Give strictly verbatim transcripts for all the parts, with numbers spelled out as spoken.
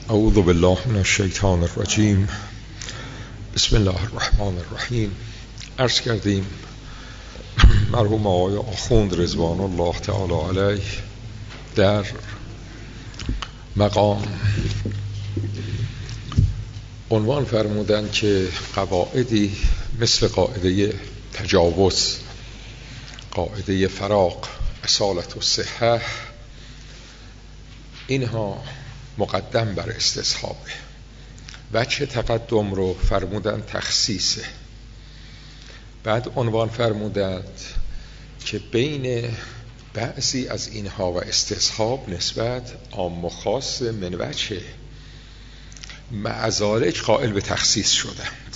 اعوذ بالله من الشیطان الرجیم. بسم الله الرحمن الرحیم. عرض کردیم مرحوم آقای آخوند رضوان الله تعالی علیه در مقام عنوان فرمودن که قواعدی مثل قاعده تجاوز، قاعده فراق، اصالت و صحه، اینها مقدم بر استصحابه. وجه تقدم رو فرمودن تخصیصه. بعد عنوان فرمودند که بین بعضی از اینها و استصحاب نسبت عام و خاص من وجه مع ذالک قائل به تخصیص شدند.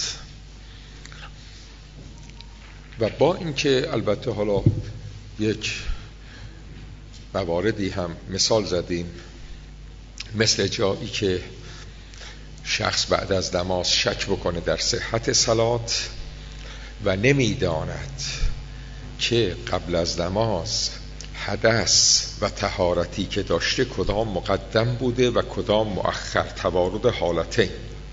و با اینکه البته حالا یک مواردی هم مثال زدیم، مثل جایی که شخص بعد از نماز شک بکنه در صحت صلات و نمیداند که قبل از نماز حدث و طهارتی که داشته کدام مقدم بوده و کدام مؤخر، توارد حالتین،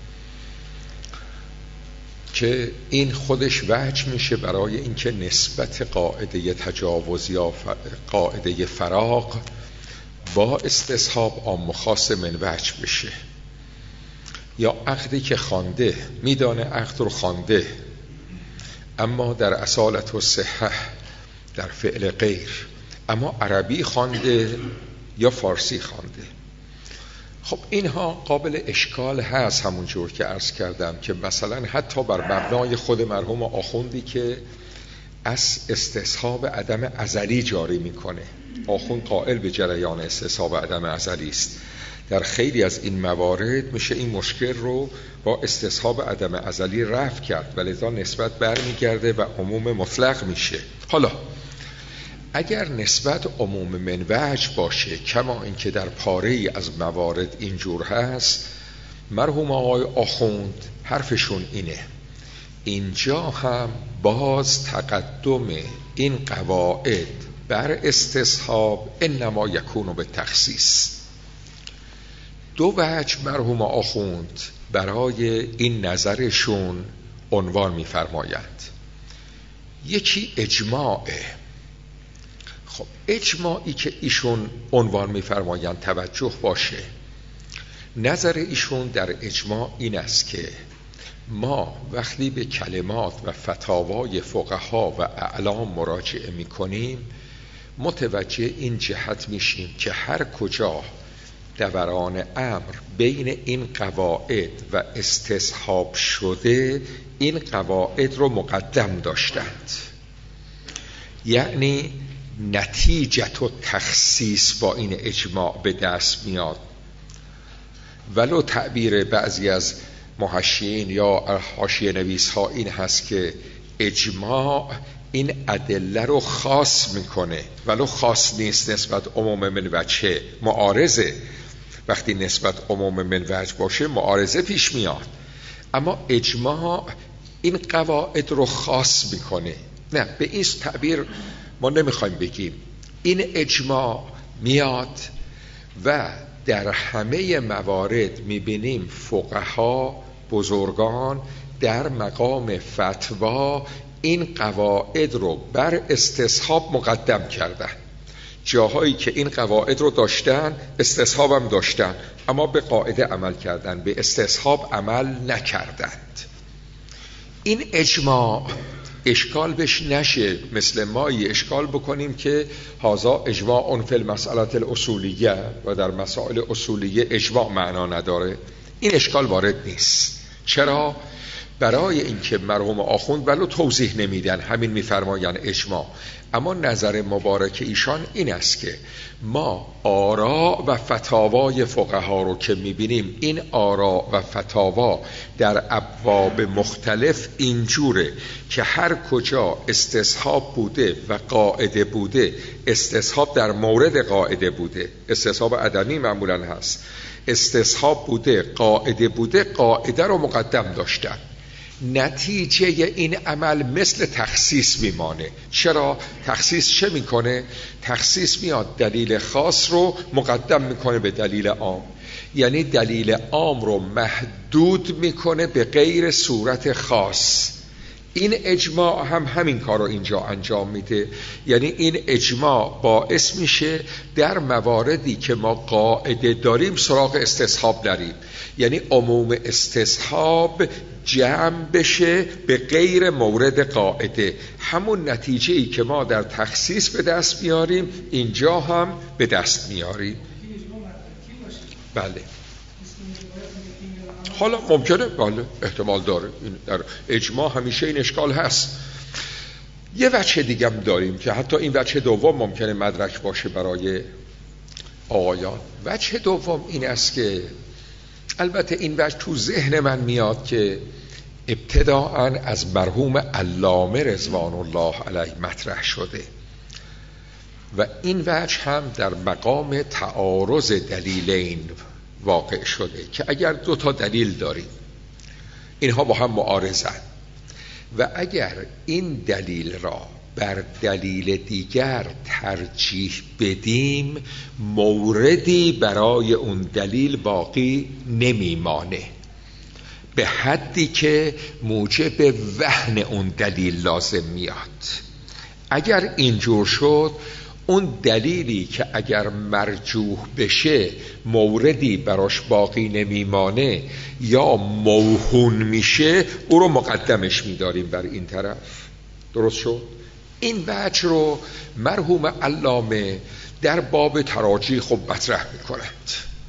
که این خودش وجه میشه برای اینکه نسبت قاعده تجاوز یا قاعده فراق با استصحاب عام و خاص من وجه بشه. یا عقدی که خوانده، میدانه عقد رو خوانده، اما در اصالت و صحه در فعل غیر، اما عربی خوانده یا فارسی خوانده. خب اینها قابل اشکال هست، همون جور که عرض کردم که مثلا حتی بر مبنای خود مرحوم آخوندی که از استصحاب عدم ازلی جاری میکنه. آخوند قائل به جریان استصحاب عدم ازلی است. در خیلی از این موارد میشه این مشکل رو با استصحاب عدم ازلی رفع کرد و لذا نسبت برمیگرده و عموم مطلق میشه. حالا اگر نسبت عموم من وجه باشه، کما اینکه در پاره‌ای از موارد اینجور هست، مرحوم آقای آخوند حرفشون اینه اینجا هم باز تقدم این قواعد بر استصحاب انما یکون به تخصیص. دو وجه مرحوم آخوند برای این نظرشون عنوان می‌فرمایند. یکی اجماعه. خب اجماعی که ایشون عنوان می‌فرمایند توجه باشه، نظر ایشون در اجماع این است که ما وقتی به کلمات و فتاوای فقها و اعلام مراجعه می‌کنیم متوجه این جهت میشیم که هر کجا دوران امر بین این قواعد و استصحاب شده، این قواعد رو مقدم داشتند. یعنی نتیجت و تخصیص با این اجماع به دست میاد. ولو تعبیر بعضی از محشیین یا حاشیه نویس ها این هست که اجماع این ادله رو خاص میکنه، ولو خاص نیست نسبت عموم من وجه، معارضه. وقتی نسبت عموم من وجه باشه معارضه پیش میاد، اما اجماع این قواعد رو خاص میکنه. نه، به این تعبیر ما نمیخوایم بگیم. این اجماع میاد و در همه موارد میبینیم فقها بزرگان در مقام فتوا این قواعد رو بر استصحاب مقدم کردن. جاهایی که این قواعد رو داشتن استصحاب هم داشتن، اما به قاعده عمل کردن، به استصحاب عمل نکردند. این اجماع اشکال بش نشه مثل ما اشکال بکنیم که هذا اجماع فی المسئله الاصولیه و در مسائل اصولیه اجماع معنا نداره. این اشکال وارد نیست. چرا؟ برای اینکه مرحوم آخوند ولو توضیح نمیدن، همین میفرمایند اجماع، اما نظر مبارک ایشان این است که ما آراء و فتاوای فقها رو که میبینیم، این آراء و فتاوا در ابواب مختلف اینجوره که هر کجا استصحاب بوده و قاعده بوده، استصحاب در مورد قاعده بوده، استصحاب عدمی معمولا هست، استصحاب بوده، قاعده بوده، قاعده رو مقدم داشتن. نتیجه این عمل مثل تخصیص میمانه. چرا؟ تخصیص چه میکنه؟ تخصیص میاد دلیل خاص رو مقدم میکنه به دلیل عام. یعنی دلیل عام رو محدود میکنه به غیر صورت خاص. این اجماع هم همین کار رو اینجا انجام میده. یعنی این اجماع باعث میشه در مواردی که ما قاعده داریم سراغ استصحاب نریم، یعنی عموم استصحاب جمع بشه به غیر مورد قاعده. همون نتیجه ای که ما در تخصیص به دست میاریم اینجا هم به دست میاریم. بله حالا ممکنه، بله احتمال داره، این در اجماع همیشه این اشکال هست. یه وجه دیگه هم داریم که حتی این وجه دوم ممکنه مدرک باشه برای آقایان. وجه دوم این است که البته این وجه تو ذهن من میاد که ابتداءً از مرحوم علامه رضوان الله علیه مطرح شده و این وجه هم در مقام تعارض دلیلین واقع شده که اگر دو تا دلیل داریم اینها با هم معارضن و اگر این دلیل را بر دلیل دیگر ترجیح بدیم موردی برای اون دلیل باقی نمیمانه به حدی که موجب وهن اون دلیل لازم میاد. اگر اینجور شد اون دلیلی که اگر مرجوح بشه موردی براش باقی نمیمانه یا موهون میشه او رو مقدمش میداریم بر این طرف. درست شد؟ این وجه رو مرحوم علامه در باب تراجیح خب مطرح میکنند.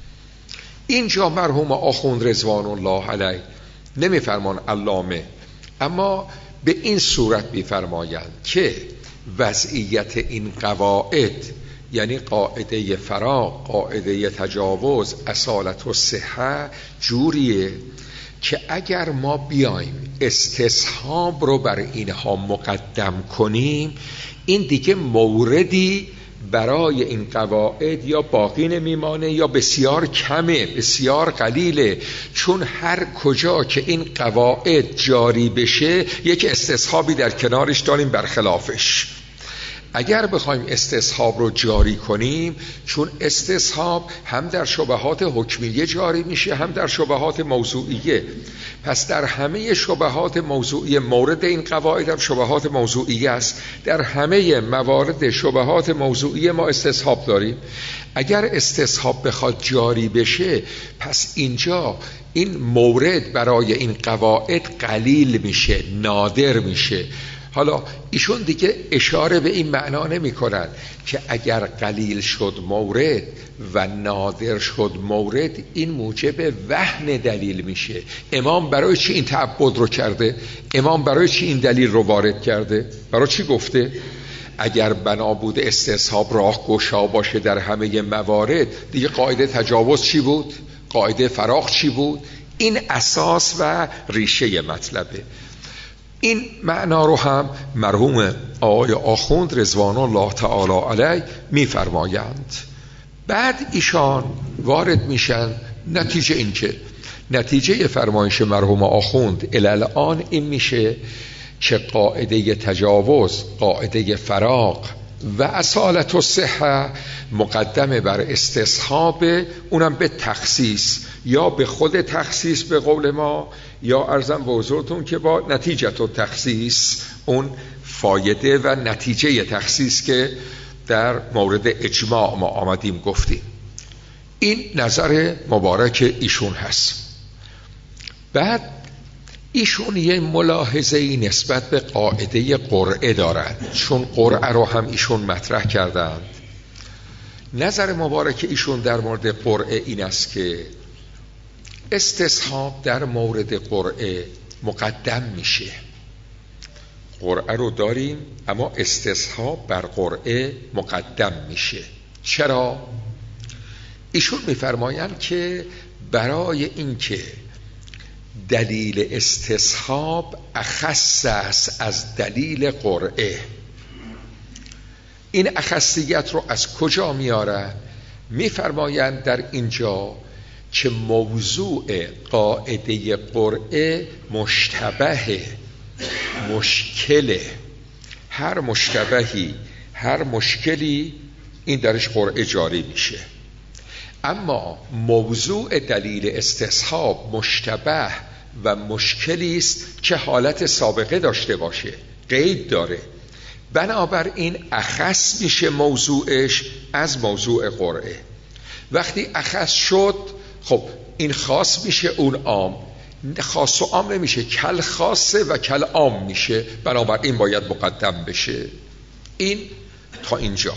اینجا مرحوم آخوند رضوان الله علیه نمیفرمان علامه، اما به این صورت میفرمایند که وضعیت این قواعد یعنی قاعده فراق، قاعده تجاوز، اصالت و صحه جوریه که اگر ما بیایم استصحاب رو بر اینها مقدم کنیم این دیگه موردی برای این قواعد یا باقی نمیمانه یا بسیار کمه، بسیار قلیله، چون هر کجا که این قواعد جاری بشه یک استصحابی در کنارش داریم برخلافش. اگر بخوایم استصحاب رو جاری کنیم، چون استصحاب هم در شبهات حکمیه جاری میشه هم در شبهات موضوعیه، پس در همه شبهات موضوعیه مورد این قواعد هم شبهات موضوعیه است. در همه موارد شبهات موضوعیه ما استصحاب داریم. اگر استصحاب بخواد جاری بشه پس اینجا این مورد برای این قواعد قلیل میشه، نادر میشه. حالا ایشون دیگه اشاره به این معنا نمی کنن که اگر قلیل شد مورد و نادر شد مورد این موجب وهن دلیل میشه. امام برای چی این تعبد رو کرده؟ امام برای چی این دلیل رو وارد کرده؟ برای چی گفته؟ اگر بنا بود استصحاب راه گشا باشه در همه موارد دیگه قاعده تجاوز چی بود؟ قاعده فراق چی بود؟ این اساس و ریشه مطلبه. این معنا رو هم مرحوم آقای آخوند رضوان الله تعالی علیه میفرمایند. بعد ایشان وارد میشن نتیجه این که نتیجه فرمایش مرحوم آخوند الان این میشه که قاعده تجاوز، قاعده فراق و اصالت و صحه مقدمه بر استصحاب، اونم به تخصیص یا به خود تخصیص به قول ما، یا عرضم به حضورتون که با نتیجه و تخصیص، اون فایده و نتیجه تخصیص که در مورد اجماع ما آمدیم گفتیم. این نظر مبارک ایشون هست. بعد ایشون یه ملاحظه‌ای نسبت به قاعده قرعه دارند، چون قرعه رو هم ایشون مطرح کردند. نظر مبارک ایشون در مورد قرعه این است که استصحاب در مورد قرعه مقدم میشه. قرعه رو داریم اما استصحاب بر قرعه مقدم میشه. چرا؟ ایشون میفرمایند که برای اینکه دلیل استصحاب اخص است از دلیل قرعه. این اخصیت رو از کجا میارن؟ میفرمایند در اینجا که موضوع قاعده قرعه مشتبه، مشکله. هر مشتبهی، هر مشکلی این درش قرعه جاری میشه. اما موضوع دلیل استصحاب مشتبه و مشکلی است که حالت سابقه داشته باشه، قید داره، بنابراین اخص میشه موضوعش از موضوع قرعه. وقتی اخص شد خب این خاص میشه اون عام، خاص و عام نمیشه، کل خاصه و کل عام میشه، بنابراین باید مقدم بشه. این تا اینجا.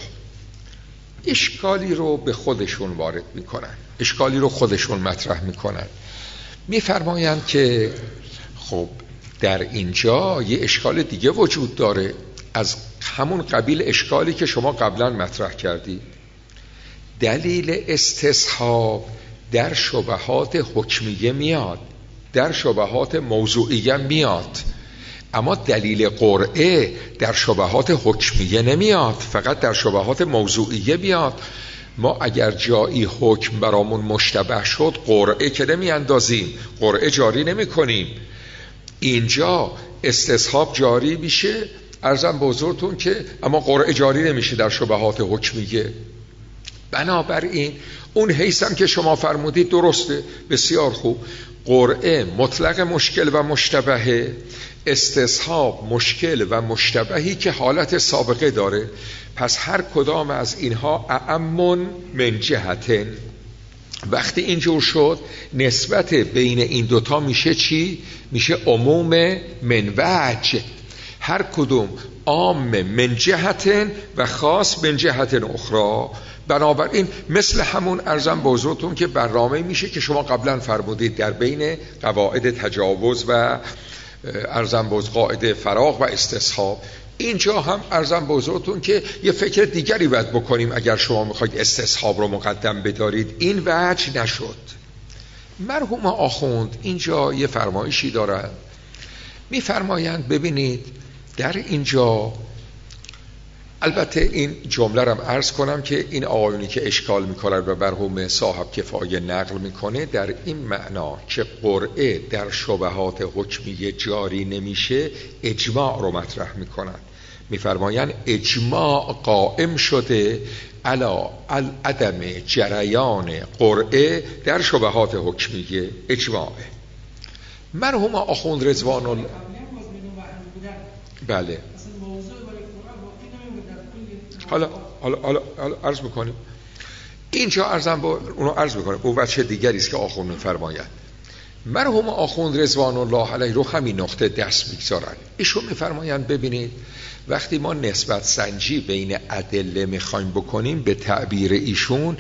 اشکالی رو به خودشون وارد میکنن، اشکالی رو خودشون مطرح میکنن، میفرمایند که خب در اینجا یه اشکال دیگه وجود داره از همون قبیل اشکالی که شما قبلا مطرح کردید. دلیل استصحاب در شبهات حکمیه میاد، در شبهات موضوعیه میاد، اما دلیل قرعه در شبهات حکمیه نمیاد، فقط در شبهات موضوعیه میاد. ما اگر جایی حکم برامون مشتبه شد قرعه که نمی اندازیم، قرعه جاری نمی کنیم. اینجا استصحاب جاری میشه، عرضم به حضورتون که اما قرعه جاری نمیشه در شبهات حکمیه. بنابراین اون حیثم که شما فرمودید درسته، بسیار خوب. قرعه مطلق مشکل و مشتبهه، استصحاب مشکل و مشتبهی که حالت سابقه داره. پس هر کدام از اینها اعمون من جهتن. وقتی اینجور شد نسبت بین این دوتا میشه چی؟ میشه عموم من وجه، هر کدوم عام من جهتن و خاص من جهتن اخرى. بنابراین مثل همون ارزم به حضورتون که برنامه میشه که شما قبلا فرمودید در بین قواعد تجاوز و ارزم به قاعده فراغ و استصحاب، اینجا هم ارزم به حضورتون که یه فکر دیگری باید بکنیم اگر شما میخواید استصحاب رو مقدم بدارید. این وجه نشد. مرحوم آخوند اینجا یه فرمایشی دارن، میفرمایند ببینید در اینجا، البته این جمله رو عرض کنم که این آقایونی که اشکال میکنن و مرحوم صاحب کفایه نقل میکنه در این معنا که قرعه در شبهات حکمیه جاری نمیشه، اجماع رو مطرح میکنن. میفرمایند اجماع قائم شده علا عدم جریان قرعه در شبهات حکمیه، اجماعه. مرحوم آخوند رضوان الله بله حالا حالا حالا عرض میکنیم اینجا، عرضم با اونو عرض میکنیم اون وجه دیگری است که آخوند میفرمایند. مرحوم آخوند رضوان الله علیه رو همین نقطه دست میگذارن. ایشون میفرمایند ببینید وقتی ما نسبت سنجی بین ادله میخوایم بکنیم، به تعبیر ایشون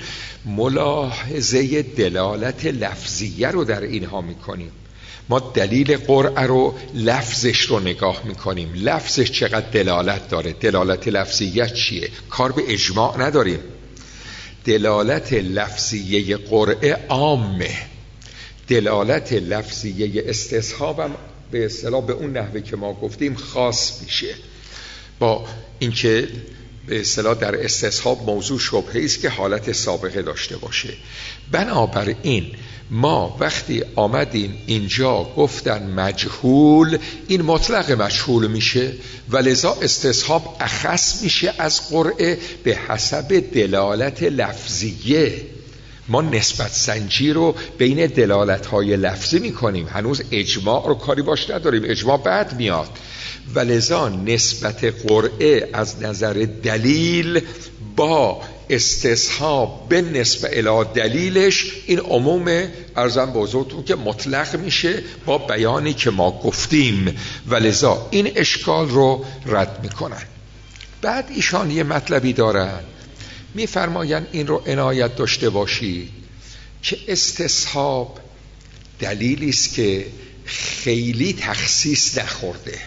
ملاحظه دلالت لفظیه رو در اینها میکنیم. ما دلیل قرعه رو لفظش رو نگاه میکنیم، لفظش چقدر دلالت داره، دلالت لفظیه چیه، کار به اجماع نداریم. دلالت لفظیه قرعه عامه، دلالت لفظیه استصحابم به اصطلاح به اون نحوه که ما گفتیم خاص میشه، با اینکه به اصطلاح در استصحاب موضوع شبهه است که حالت سابقه داشته باشه. بنابراین ما وقتی آمدیم اینجا گفتن مجهول، این مطلق مجهول میشه و لذا استصحاب اخص میشه از قرعه به حسب دلالت لفظیه. ما نسبت سنجی رو بین دلالت‌های لفظی میکنیم، هنوز اجماع رو کاری باش نداریم، اجماع بعد میاد و لذا نسبت قرعه از نظر دلیل با استصحاب به نسبت الی دلیلش این عموم ارزم به حضورتون که مطلق میشه با بیانی که ما گفتیم و لذا این اشکال رو رد میکنن. بعد ایشان یه مطلبی دارن، میفرماین این رو عنایت داشته باشید که استصحاب دلیلی است که خیلی تخصیص نخورده.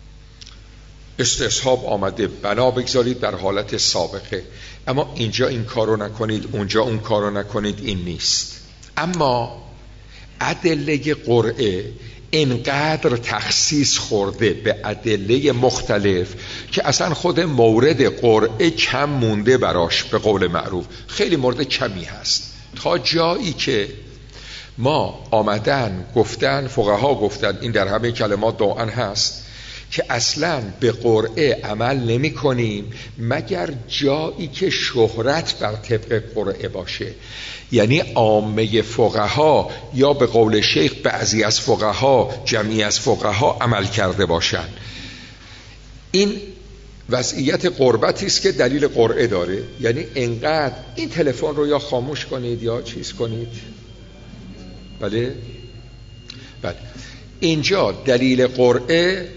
استصحاب آمده بنا بگذارید در حالت سابقه، اما اینجا این کارو نکنید اونجا اون کارو نکنید، این نیست. اما ادله قرعه اینقدر تخصیص خورده به ادله مختلف که اصلا خود مورد قرعه کم مونده براش، به قول معروف خیلی مورد کمی هست، تا جایی که ما آمدن گفتن، فقها گفتن، این در همه کلمات دائما هست که اصلاً به قرعه عمل نمی کنیم مگر جایی که شهرت بر طبق قرعه باشه. یعنی عامه فقها یا به قول شیخ بعضی از فقها، جمعی از فقها عمل کرده باشند. این وضعیت قربتی است که دلیل قرعه داره. یعنی انقدر این تلفن رو یا خاموش کنید یا چیز کنید. بله بله اینجا دلیل قرعه،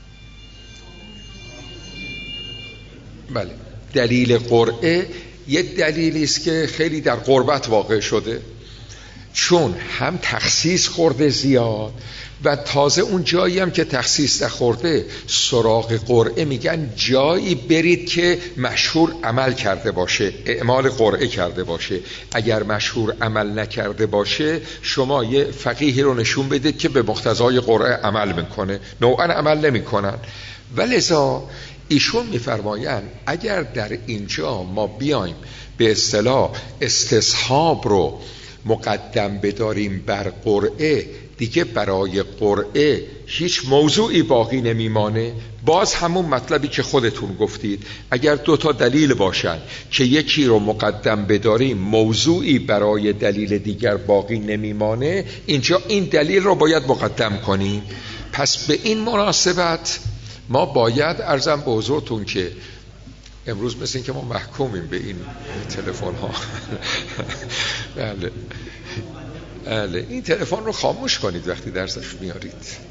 بله دلیل قرعه یه دلیلی است که خیلی در قربت واقع شده، چون هم تخصیص خورده زیاد و تازه اون جایی هم که تخصیص نخورده سراغ قرعه میگن جایی برید که مشهور عمل کرده باشه، اعمال قرعه کرده باشه. اگر مشهور عمل نکرده باشه شما یه فقیهی رو نشون بدید که به مقتضای قرعه عمل میکنه، نوعا عمل نمیکنن. ولذا ایشون میفرمایند اگر در اینجا ما بیایم به اصطلاح استصحاب رو مقدم بداریم بر قرعه، دیگه برای قرعه هیچ موضوعی باقی نمیمانه. باز همون مطلبی که خودتون گفتید، اگر دو تا دلیل باشن که یکی رو مقدم بداریم موضوعی برای دلیل دیگر باقی نمیمانه، اینجا این دلیل رو باید مقدم کنیم. پس به این مناسبت ما باید عرضم به حضورتون که امروز مثل این که ما محکومیم به این تلفن ها. بله بله این تلفن رو خاموش کنید وقتی درسش میارید.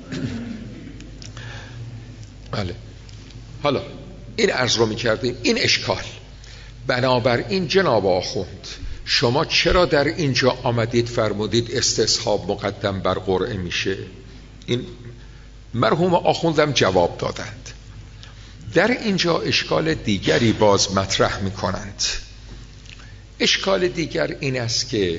بله حالا این عرض رو میکردیم. این اشکال بنابراین جناب آخوند شما چرا در اینجا آمدید فرمودید استصحاب مقدم بر قرعه میشه؟ این مرحوم آخوندم جواب دادند. در اینجا اشکال دیگری باز مطرح میکنند. اشکال دیگر این است که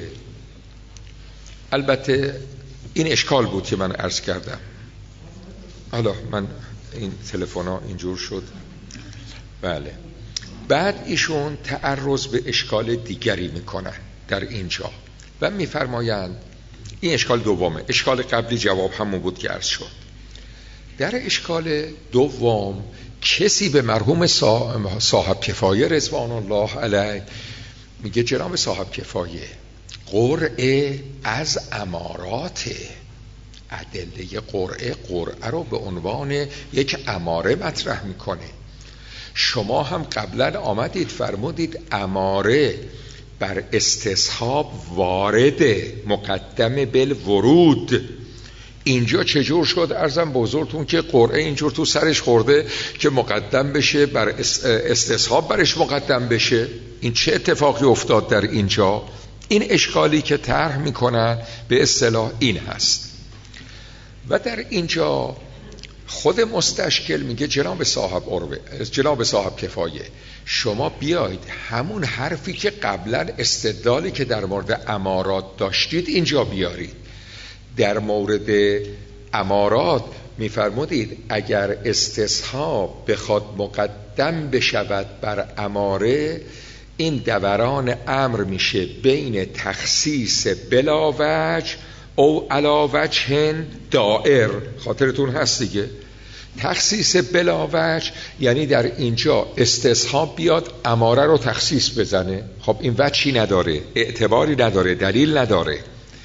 البته این اشکال بود که من عرض کردم. حالا من این تلفن ها اینجور شد. بله بعد ایشون تعرض به اشکال دیگری میکنن در اینجا و میفرمایند این اشکال دومه. اشکال قبلی جواب همون بود که عرض شد. در اشکال دوم کسی به مرحوم صاحب کفایه رضوان الله علیه میگه جناب صاحب کفایه قرعه از امارات، ادله قرعه قرعه رو به عنوان یک اماره مطرح میکنه. شما هم قبلا آمدید فرمودید اماره بر استصحاب وارد مقدم بالورود. اینجا چجور شد عرضم بزرگتون که قرعه اینجور تو سرش خورده که مقدم بشه بر استصحاب برش مقدم بشه؟ این چه اتفاقی افتاد در اینجا؟ این اشکالی که طرح میکنن به اصطلاح این هست. و در اینجا خود مستشکل میگه جناب صاحب عروه، جناب صاحب کفایه شما بیاید همون حرفی که قبلا استدلالی که در مورد امارات داشتید اینجا بیارید. در مورد امارات میفرمودید اگر استصحاب بخواد مقدم بشود بر اماره، این دوران امر میشه بین تخصیص بلا وجه او علا وجه دائر. خاطرتون هست دیگه تخصیص بلا وجه یعنی در اینجا استصحاب بیاد اماره رو تخصیص بزنه، خب این وجهی نداره، اعتباری نداره، دلیل نداره.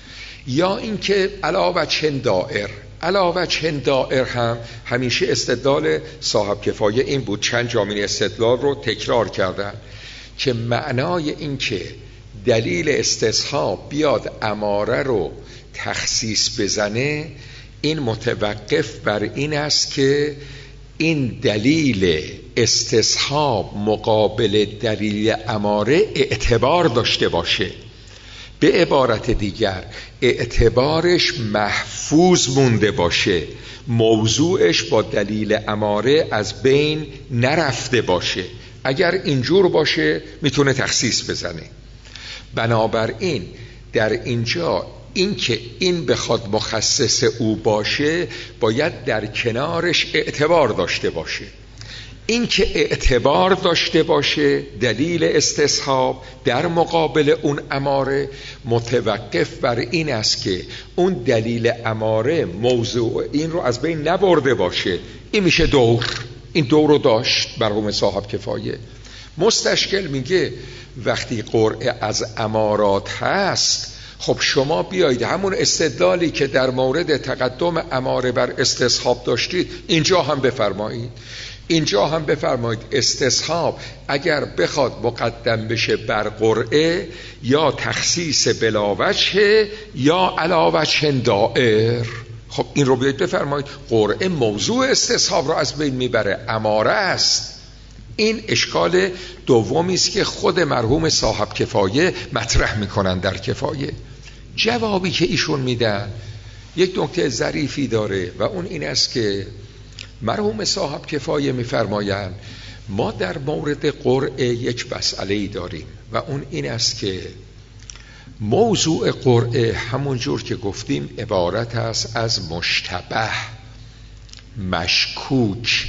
یا اینکه علا وجه دائر. علا وجه دائر هم همیشه استدلال صاحب کفایه این بود، چند جامین استدلال رو تکرار کردن که معنای این که دلیل استصحاب بیاد اماره رو تخصیص بزنه، این متوقف بر این است که این دلیل استصحاب مقابل دلیل اماره اعتبار داشته باشه. به عبارت دیگر اعتبارش محفوظ مونده باشه، موضوعش با دلیل اماره از بین نرفته باشه. اگر اینجور باشه میتونه تخصیص بزنه. بنابراین در اینجا این که این بخواد مخصص او باشه باید در کنارش اعتبار داشته باشه. این که اعتبار داشته باشه دلیل استصحاب در مقابل اون اماره متوقف بر این است که اون دلیل اماره موضوع این رو از بین نبرده باشه. این میشه دور. این دور رو داشت مرحوم صاحب کفایه. مستشکل میگه وقتی قرعه از امارات هست، خب شما بیایید همون استدلالی که در مورد تقدم اماره بر استصحاب داشتید اینجا هم بفرمایید. اینجا هم بفرمایید استصحاب اگر بخواد مقدم بشه بر قرعه یا تخصیص بلاوجه یا علاوجه دائر. خب این رو بیایید بفرمایید قرعه موضوع استصحاب رو از بین میبره، اماره است. این اشکال دومی است که خود مرحوم صاحب کفایه مطرح میکنن در کفایه. جوابی که ایشون میدن یک نکته ظریفی داره و اون این است که مرحوم صاحب کفایه میفرمایند ما در مورد قرعه یک مسئله‌ای داریم و اون این است که موضوع قرعه همون جور که گفتیم عبارت است از مشتبه، مشکوک،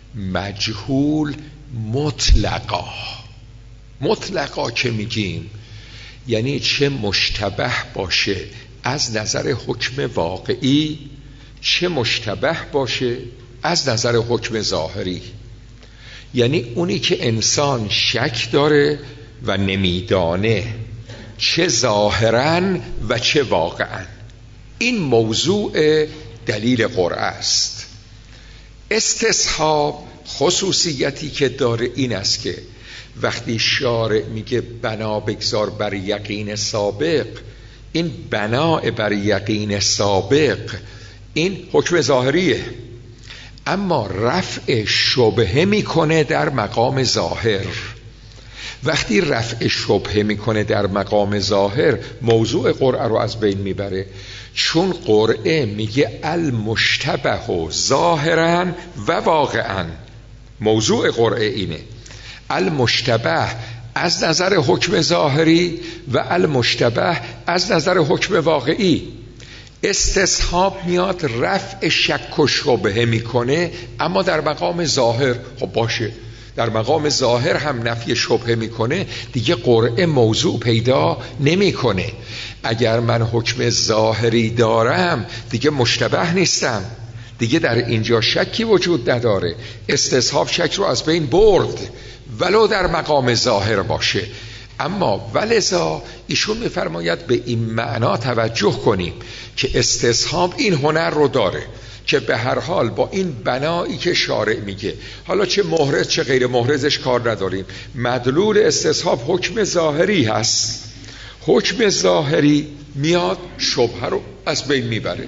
مجهول، مطلقا. مطلقا که میگیم یعنی چه مشتبه باشه از نظر حکم واقعی، چه مشتبه باشه از نظر حکم ظاهری. یعنی اونی که انسان شک داره و نمیدانه، چه ظاهراً و چه واقعاً. این موضوع دلیل قرعه است. استصحاب خصوصیتی که داره این است که وقتی شارع میگه بنا بگذار بر یقین سابق، این بنا بر یقین سابق این حکم ظاهریه، اما رفع شبهه میکنه در مقام ظاهر. وقتی رفع شبهه میکنه در مقام ظاهر موضوع قرعه رو از بین میبره، چون قرعه میگه المشتبه ظاهرا و واقعا. موضوع قرعه اینه المشتبه از نظر حکم ظاهری و المشتبه از نظر حکم واقعی. استصحاب میاد رفع شک و شبهه میکنه اما در مقام ظاهر. خب باشه در مقام ظاهر هم نفی شبهه میکنه، دیگه قرعه موضوع پیدا نمیکنه. اگر من حکم ظاهری دارم دیگه مشتبه نیستم، دیگه در اینجا شکی وجود نداره. استصحاب شک رو از بین برد ولو در مقام ظاهر باشه. اما ولذا ایشون میفرماید به این معنا توجه کنیم که استصحاب این هنر رو داره که به هر حال با این بنایی که شارع میگه، حالا چه محرز چه غیر محرزش کار نداریم، مدلول استصحاب حکم ظاهری هست. حکم ظاهری میاد شبهه رو از بین میبره.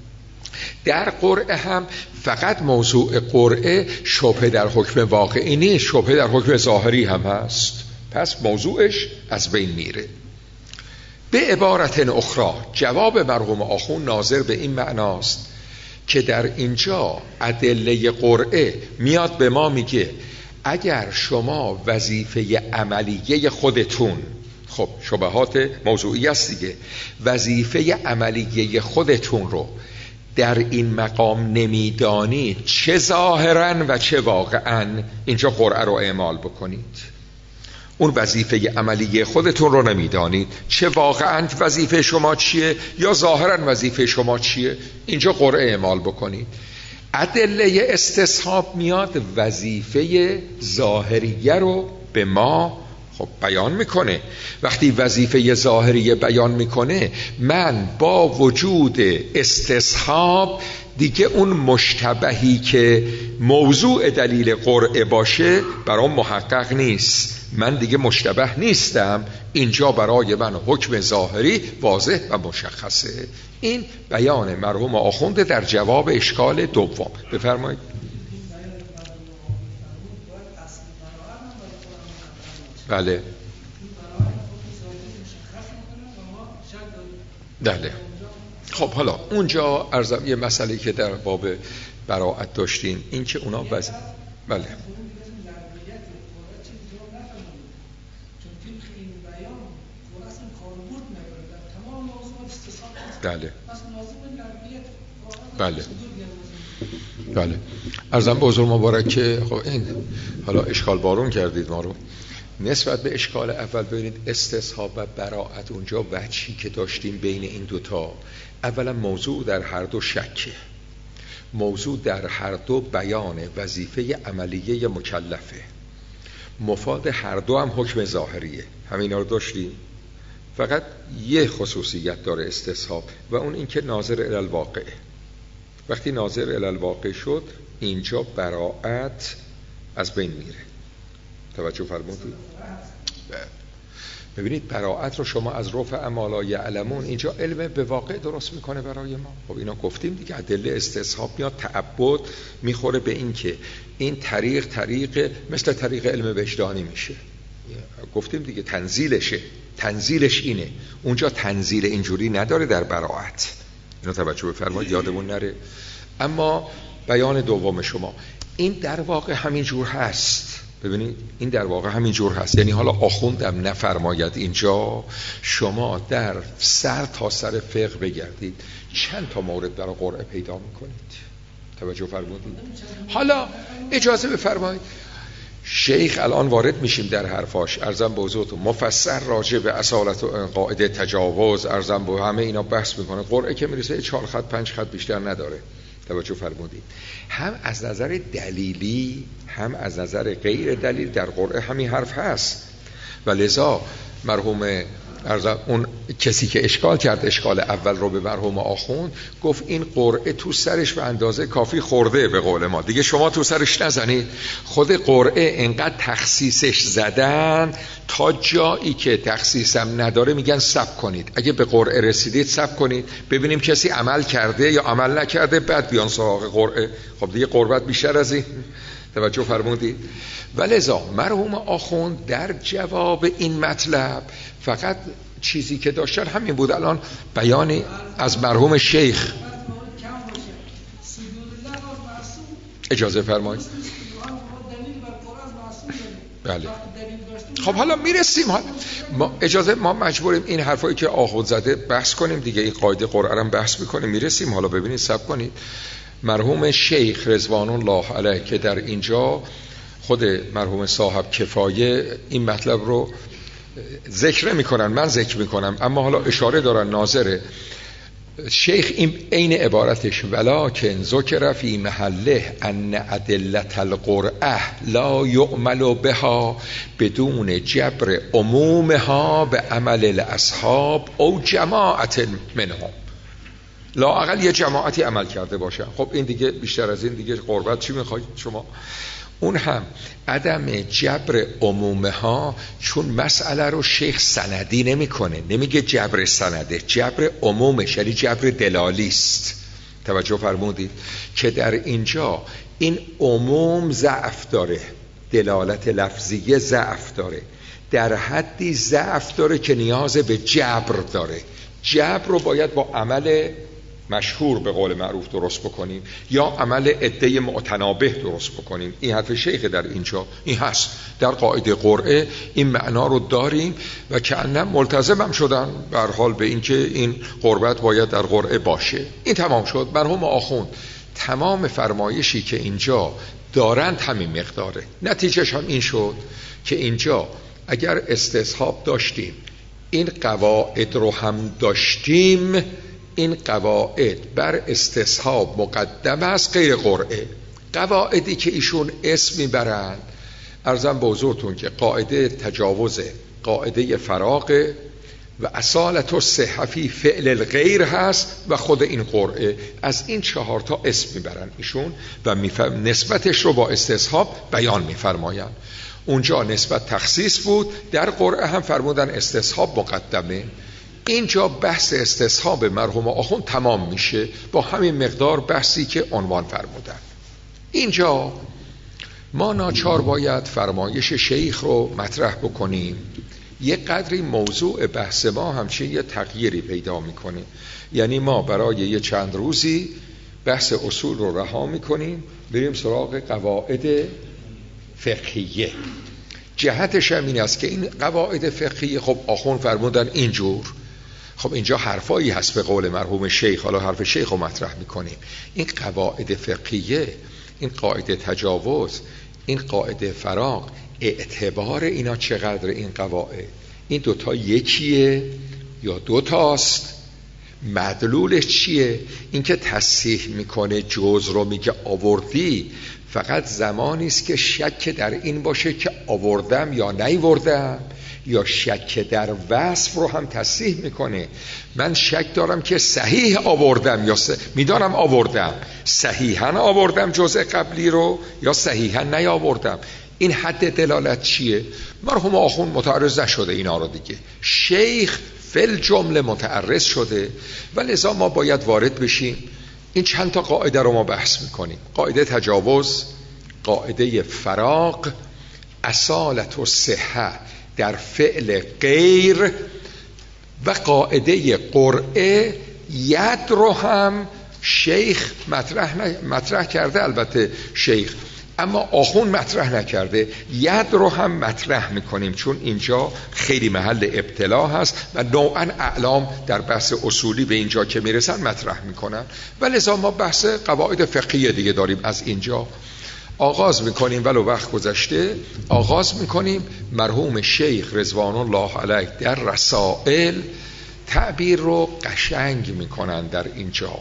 در قرعه هم فقط موضوع قرعه شبهه در حکم واقعی نیست، شبهه در حکم ظاهری هم هست، پس موضوعش از بین میره. به عبارت اخرى جواب مرحوم آخوند ناظر به این معناست که در اینجا ادله قرعه میاد به ما میگه اگر شما وظیفه عملیه خودتون، خب شبهات موضوعی است دیگه، وظیفه عملیه خودتون رو در این مقام نمیدانید، چه ظاهرا و چه واقعا، اینجا قرعه رو اعمال بکنید. اون وظیفه عملی خودتون رو نمیدانید، چه واقعا وظیفه شما چیه یا ظاهرا وظیفه شما چیه، اینجا قرعه اعمال بکنید. ادله استصحاب میاد وظیفه ظاهریه رو به ما خب بیان میکنه. وقتی وظیفه ظاهریه بیان میکنه، من با وجود استصحاب دیگه اون مشتبهی که موضوع دلیل قرعه باشه برام محقق نیست، من دیگه مشتبه نیستم، اینجا برای من حکم ظاهری واضح و مشخصه. این بیان مرحوم آخونده در جواب اشکال دوم. بفرمایید. بله بله. خب حالا اونجا ارزم یه مسئله که در باب براءت داشتیم، این که اونا وز... بله بله بله بله عرضم به حضور مبارک که خب این حالا اشکال بارون کردید ما رو. نسبت به اشکال اول ببینید استصحاب و براءت اونجا وجهی که داشتیم بین این دوتا، اولا موضوع در هر دو شکه، موضوع در هر دو بیان وظیفه عملیه مکلفه، مفاد هر دو هم حکم ظاهریه، همینا رو داشتیم. فقط یه خصوصیت داره استصحاب و اون این که ناظر الی الواقع. وقتی ناظر الی الواقع شد اینجا براءت از بین میره. توجه فرمودید؟ ببینید براءت رو شما از رفع ما لا یعلمون، اینجا علم به واقع درست میکنه برای ما. خب اینا گفتیم دیگه، ادله استصحاب میاد تعبد میخوره به این که این طریق طریق مثل طریق علم وجدانی میشه. گفتیم دیگه تنزیلشه، تنزیلش اینه. اونجا تنزیل اینجوری نداره در براءت، اینو توجه بفرمایید یادمون نره. اما بیان دوم شما این در واقع همین جور هست. ببینید این در واقع همین جور هست، یعنی حالا آخوندم نفرماید اینجا شما در سر تا سر فقه بگردید چند تا مورد برای قرعه پیدا میکنید. توجه فرمودید؟ حالا اجازه بفرمایید شیخ الان وارد میشیم در حرفاش، ارزم به حضورتون مفصل راجع به اصالت و قاعده تجاوز ارزم به همه اینا بحث میکنه. قرعه که میرسه چهار خط پنج خط بیشتر نداره. توجه فرمودید؟ هم از نظر دلیلی هم از نظر غیر دلیل در قرعه همین حرف هست و لذا مرحوم اون کسی که اشکال کرد اشکال اول رو به مرحوم آخوند گفت این قرعه تو سرش به اندازه کافی خورده، به قول ما دیگه شما تو سرش نزنید. خود قرعه انقدر تخصیصش زدن تا جایی که تخصیصم نداره میگن صبر کنید، اگه به قرعه رسیدید صبر کنید ببینیم کسی عمل کرده یا عمل نکرده بعد بیان سراغ قرعه. خب دیگه قربت بیشتر از این. توجه فرمودید؟ ولذا مرحوم آخوند در جواب این مطلب فقط چیزی که داشتن همین بود. الان بیانی از مرحوم شیخ اجازه فرمایید. بله خب حالا میرسیم، ما اجازه ما مجبوریم این حرفایی که آخوند زده بحث کنیم دیگه، این قاعده قرآن هم بحث میکنیم میرسیم. حالا ببینید صبر کنید. مرحوم شیخ رضوان الله علیه که در اینجا خود مرحوم صاحب کفایه این مطلب رو ذکر میکنن، من ذکر میکنم اما حالا اشاره دارن ناظره. شیخ این عین عبارتش ولکن ذکر فی محله ان ادلة القرآن لا یعمل بها بدون جبر عمومها به عمل الاصحاب او جماعت منهم، لااقل یه جماعتی عمل کرده باشن. خب این دیگه بیشتر از این دیگه قربت چی میخواید شما؟ اون هم عدم جبر عمومها، چون مسئله رو شیخ سندی نمیکنه، نمیگه جبر سنده، جبر عمومش یعنی جبر دلالی است. توجه فرمودید که در اینجا این عموم ضعف داره، دلالت لفظیه ضعف داره، در حدی ضعف داره که نیاز به جبر داره. جبر رو باید با عمل مشهور به قول معروف درست بکنیم یا عمل عده متنابه درست بکنیم. این حرف شیخ در اینجا این هست. در قاعده قرعه این معنا رو داریم و کأنم ملتزم هم شدن به هر حال به این که این قربت باید در قرعه باشه. این تمام شد. مرحوم آخوند تمام فرمایشی که اینجا دارند همین مقداره. نتیجهش هم این شد که اینجا اگر استصحاب داشتیم این قواعد رو هم داشتیم، این قواعد بر استصحاب مقدم است غیر قرعه. قواعدی که ایشون اسم میبرند ارزم به حضورتون که قاعده تجاوز، قاعده فراق و اصالت الصحة فی فعل الغیر هست و خود این قرعه، از این چهار تا اسم میبرن ایشون و نسبتش رو با استصحاب بیان میفرمایند. اونجا نسبت تخصیص بود، در قرعه هم فرمودن استصحاب مقدمه. اینجا بحث استصحاب مرحوم آخوند تمام میشه با همین مقدار بحثی که عنوان فرمودن. اینجا ما ناچار باید فرمایش شیخ رو مطرح بکنیم. یه قدری موضوع بحث ما همچین یه تغییری پیدا میکنه، یعنی ما برای یه چند روزی بحث اصول رو رها میکنیم بریم سراغ قواعد فقهیه. جهتش هم این است که این قواعد فقهیه خب آخوند فرمودن اینجور خب اینجا حرفایی هست به قول مرحوم شیخ، حالا حرف شیخ رو مطرح میکنیم. این قواعد فقهیه، این قاعده تجاوز، این قاعده فراق، اعتبار اینا چقدر؟ این قواعد این دوتا یکیه یا دوتاست؟ مدلولش چیه؟ این که تصحیح میکنه جز رو میگه آوردی، فقط زمانی است که شک در این باشه که آوردم یا نیوردم، یا شک در وصف رو هم تصحیح میکنه. من شک دارم که صحیح آوردم یا س... میدانم آوردم، صحیحاً آوردم جزء قبلی رو یا صحیحاً نیاوردم. این حد دلالت چیه؟ مرحوم آخوند متعرض نشده اینا رو دیگه، شیخ فل جمله متعرض شده و لذا ما باید وارد بشیم. این چند تا قاعده رو ما بحث میکنیم: قاعده تجاوز، قاعده فراق، اصالت و صحه در فعل غیر، و قاعده قرعه. ید رو هم شیخ مطرح, مطرح کرده، البته شیخ، اما آخوند مطرح نکرده. ید رو هم مطرح میکنیم چون اینجا خیلی محل ابتلا هست و نوعا اعلام در بحث اصولی به اینجا که میرسن مطرح میکنن، و لذا ما بحث قواعد فقهی دیگه داریم. از اینجا آغاز میکنیم، ولو وقت گذشته آغاز میکنیم. مرحوم شیخ رضوان الله علیه در رسائل تعبیر رو قشنگ میکنن در اینجا.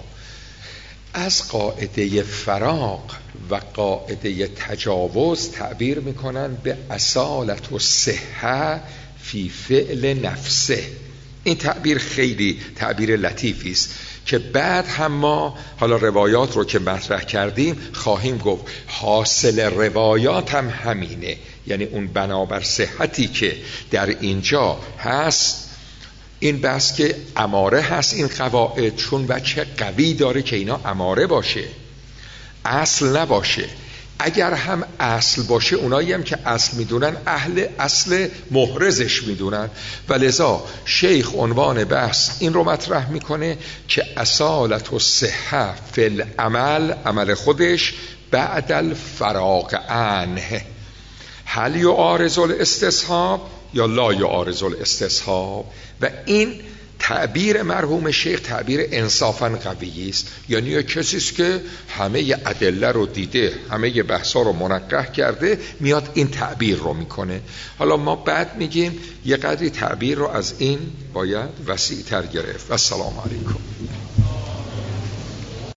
از قاعده فراق و قاعده تجاوز تعبیر میکنن به اصالت و صحه فی فعل نفسه. این تعبیر خیلی تعبیر لطیفی است که بعد هم ما حالا روایات رو که مطرح کردیم خواهیم گفت. حاصل روایات هم همینه، یعنی اون بنابر صحتی که در اینجا هست، این بس که اماره هست این قواعد، چون بچه قوی داره که اینا اماره باشه، اصل نباشه. اگر هم اصل باشه، اونایی هم که اصل میدونن اهل اصل محرزش میدونن، و لذا شیخ عنوان بحث این رو مطرح میکنه که اصالت و صحه فی العمل، عمل خودش، بعد الفراق عنه، هل یعارض الاستصحاب یا لا یعارض الاستصحاب. و این تعبیر مرحوم شیخ تعبیر انصافاً قوی است، یعنی کسی است که همه ادله رو دیده، همه بحثا رو منقح کرده، میاد این تعبیر رو میکنه. حالا ما بعد میگیم یه قدری تعبیر رو از این باید وسیع‌تر گرفت. و السلام علیکم.